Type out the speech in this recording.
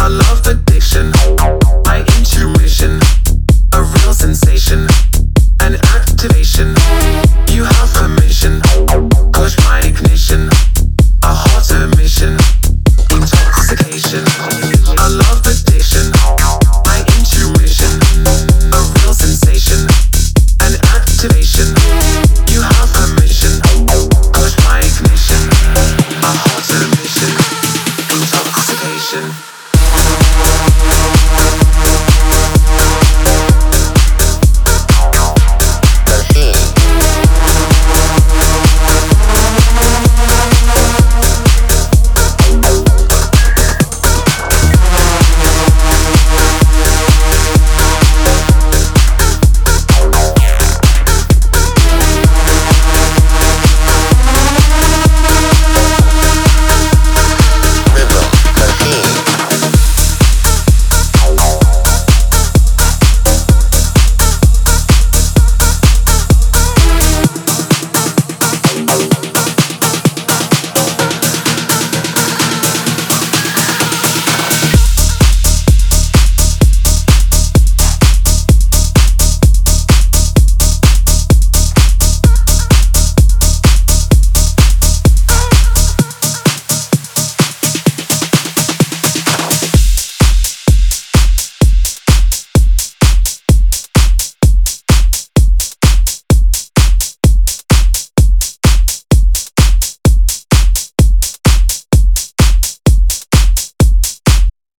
A love addiction, my intuition, a real sensation, an activation. You have permission, push my ignition, a hot emission, intoxication. A love addiction, my intuition, a real sensation, an activation. You have permission, push my ignition, a hot emission, intoxication.